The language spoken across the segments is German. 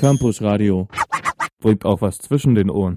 Campus Radio. Bringt auch was zwischen den Ohren.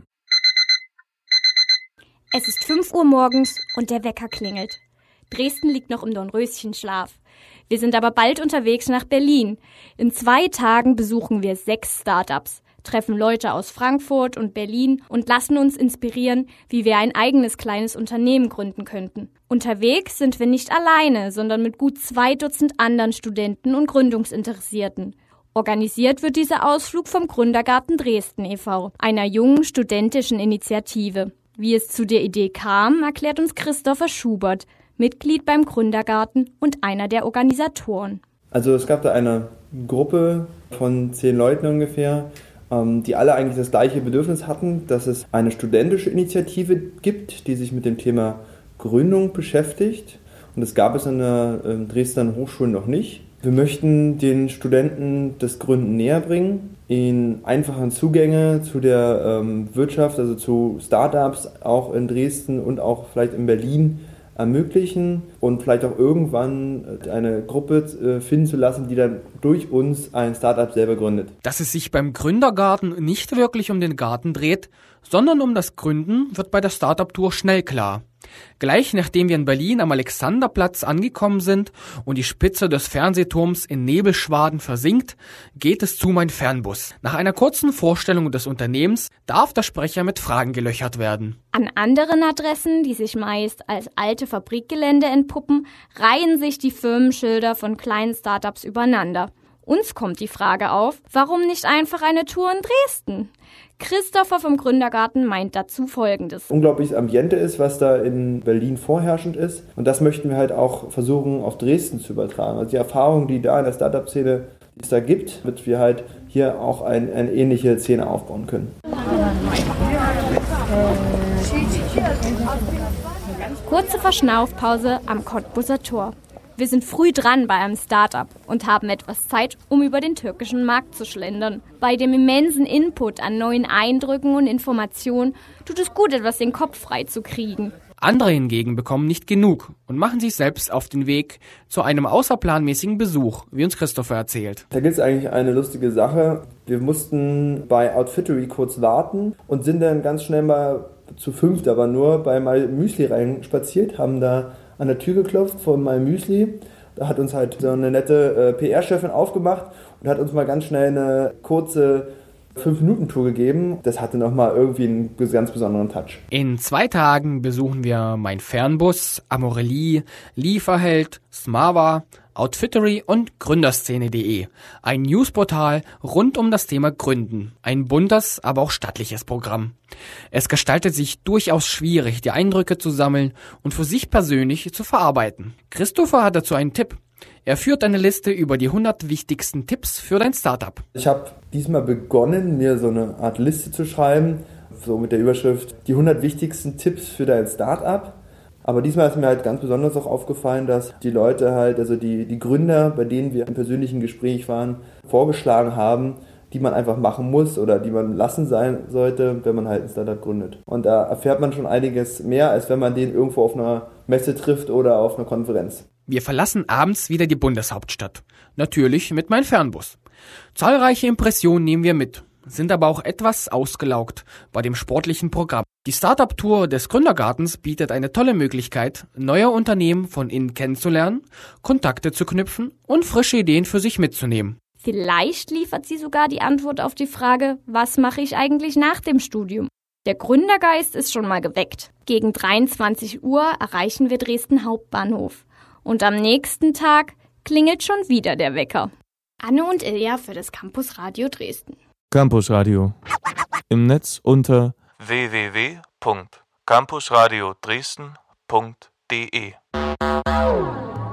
Es ist 5 Uhr morgens und der Wecker klingelt. Dresden liegt noch im Dornröschenschlaf. Wir sind aber bald unterwegs nach Berlin. In 2 Tagen besuchen wir 6 Startups, treffen Leute aus Frankfurt und Berlin und lassen uns inspirieren, wie wir ein eigenes kleines Unternehmen gründen könnten. Unterwegs sind wir nicht alleine, sondern mit gut 2 Dutzend anderen Studenten und Gründungsinteressierten. Organisiert wird dieser Ausflug vom Gründergarten Dresden e.V., einer jungen studentischen Initiative. Wie es zu der Idee kam, erklärt uns Christopher Schubert, Mitglied beim Gründergarten und einer der Organisatoren. Also es gab da eine Gruppe von 10 Leuten ungefähr, die alle eigentlich das gleiche Bedürfnis hatten, dass es eine studentische Initiative gibt, die sich mit dem Thema Gründung beschäftigt. Und das gab es an der Dresdner Hochschule noch nicht. Wir möchten den Studenten das Gründen näher bringen, ihnen einfachen Zugänge zu der Wirtschaft, also zu Startups auch in Dresden und auch vielleicht in Berlin ermöglichen und vielleicht auch irgendwann eine Gruppe finden zu lassen, die dann durch uns ein Startup selber gründet. Dass es sich beim Gründergarten nicht wirklich um den Garten dreht, sondern um das Gründen, wird bei der Startup-Tour schnell klar. Gleich nachdem wir in Berlin am Alexanderplatz angekommen sind und die Spitze des Fernsehturms in Nebelschwaden versinkt, geht es zu Mein Fernbus. Nach einer kurzen Vorstellung des Unternehmens darf der Sprecher mit Fragen gelöchert werden. An anderen Adressen, die sich meist als alte Fabrikgelände entpuppen, reihen sich die Firmenschilder von kleinen Startups übereinander. Uns kommt die Frage auf, warum nicht einfach eine Tour in Dresden? Christopher vom Gründergarten meint dazu Folgendes. Unglaubliches Ambiente ist, was da in Berlin vorherrschend ist. Und das möchten wir halt auch versuchen, auf Dresden zu übertragen. Also die Erfahrung, die da in der Startup-Szene, die es da gibt, damit wir halt hier auch eine ähnliche Szene aufbauen können. Kurze Verschnaufpause am Cottbuser Tor. Wir sind früh dran bei einem Startup und haben etwas Zeit, um über den türkischen Markt zu schlendern. Bei dem immensen Input an neuen Eindrücken und Informationen tut es gut, etwas den Kopf frei zu kriegen. Andere hingegen bekommen nicht genug und machen sich selbst auf den Weg zu einem außerplanmäßigen Besuch, wie uns Christopher erzählt. Da gibt es eigentlich eine lustige Sache. Wir mussten bei Outfittery kurz warten und sind dann ganz schnell mal zu 5 aber nur bei My Müsli reinspaziert, haben da an der Tür geklopft von My Müsli. Da hat uns halt so eine nette PR-Chefin aufgemacht und hat uns mal ganz schnell eine kurze 5-Minuten-Tour gegeben. Das hatte nochmal irgendwie einen ganz besonderen Touch. In 2 Tagen besuchen wir Mein Fernbus, Amorelie, Lieferheld, Smava, Outfittery und Gründerszene.de, ein Newsportal rund um das Thema Gründen. Ein buntes, aber auch stattliches Programm. Es gestaltet sich durchaus schwierig, die Eindrücke zu sammeln und für sich persönlich zu verarbeiten. Christopher hat dazu einen Tipp. Er führt eine Liste über die 100 wichtigsten Tipps für dein Startup. Ich habe diesmal begonnen, mir so eine Art Liste zu schreiben, so mit der Überschrift die 100 wichtigsten Tipps für dein Startup. Aber diesmal ist mir halt ganz besonders auch aufgefallen, dass die Leute halt, also die Gründer, bei denen wir im persönlichen Gespräch waren, vorgeschlagen haben, die man einfach machen muss oder die man lassen sein sollte, wenn man halt ein Startup gründet. Und da erfährt man schon einiges mehr, als wenn man den irgendwo auf einer Messe trifft oder auf einer Konferenz. Wir verlassen abends wieder die Bundeshauptstadt. Natürlich mit Mein Fernbus. Zahlreiche Impressionen nehmen wir mit, sind aber auch etwas ausgelaugt bei dem sportlichen Programm. Die Startup-Tour des Gründergartens bietet eine tolle Möglichkeit, neue Unternehmen von innen kennenzulernen, Kontakte zu knüpfen und frische Ideen für sich mitzunehmen. Vielleicht liefert sie sogar die Antwort auf die Frage, was mache ich eigentlich nach dem Studium? Der Gründergeist ist schon mal geweckt. Gegen 23 Uhr erreichen wir Dresden Hauptbahnhof. Und am nächsten Tag klingelt schon wieder der Wecker. Anne und Ilja für das Campus Radio Dresden. Campus Radio. Im Netz unter www.campusradiodresden.de